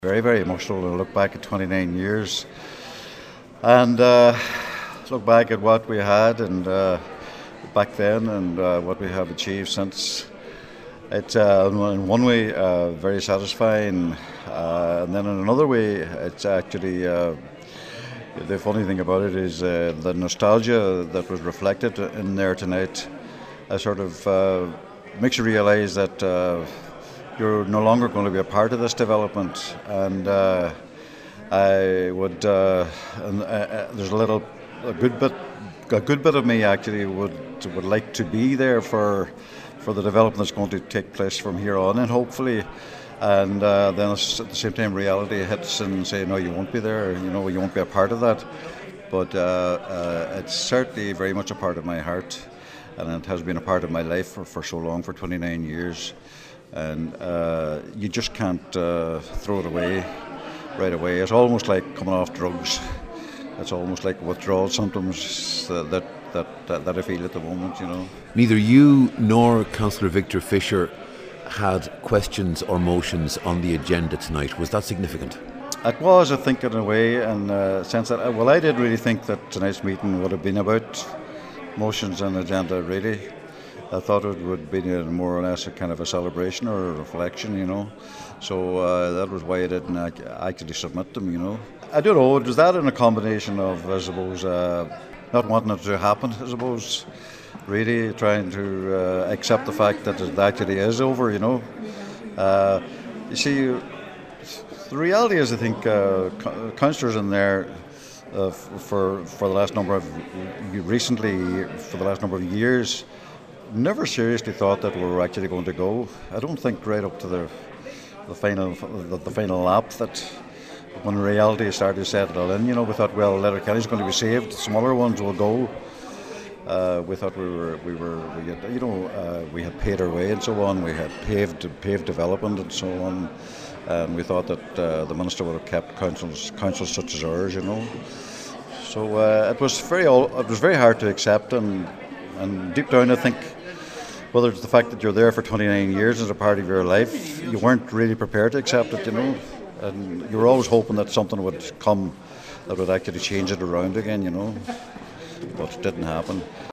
Very, very emotional to look back at 29 years and look back at what we had and back then and what we have achieved since. It's in one way very satisfying, and then in another way, it's actually the funny thing about it is the nostalgia that was reflected in there tonight. Sort of makes you realise that. You're no longer going to be a part of this development, and I would. There's a good bit of me actually would like to be there for the development that's going to take place from here on, and hopefully, and then at the same time reality hits and say no, you won't be there. You know, you won't be a part of that. But it's certainly very much a part of my heart, and it has been a part of my life for so long, for 29 years. And you just can't throw it away right away. It's almost like coming off drugs. It's almost like withdrawal symptoms that I feel at the moment, you know. Neither you nor Councillor Victor Fisher had questions or motions on the agenda tonight. Was that significant? It was, I think, in a way, in the sense that, I did really think that tonight's meeting would have been about motions and agenda, really. I thought it would be more or less a kind of a celebration or a reflection, you know. So that was why I didn't actually submit them, you know. I don't know, was that in a combination of, I suppose, not wanting it to happen, I suppose, really trying to accept the fact that it actually is over, you know. You see, the reality is, I think, councillors in there for the last number of years never seriously thought that we were actually going to go. I don't think right up to the final lap that when reality started to settle in, you know, we thought, well, Letterkenny's going to be saved, smaller ones will go. We thought we had paid our way and so on. We had paved development and so on, and we thought that the minister would have kept councils such as ours, you know. So it was very hard to accept, and deep down, I think, whether it's the fact that you're there for 29 years as a part of your life, you weren't really prepared to accept it, you know, and you were always hoping that something would come that would actually change it around again, you know, but it didn't happen.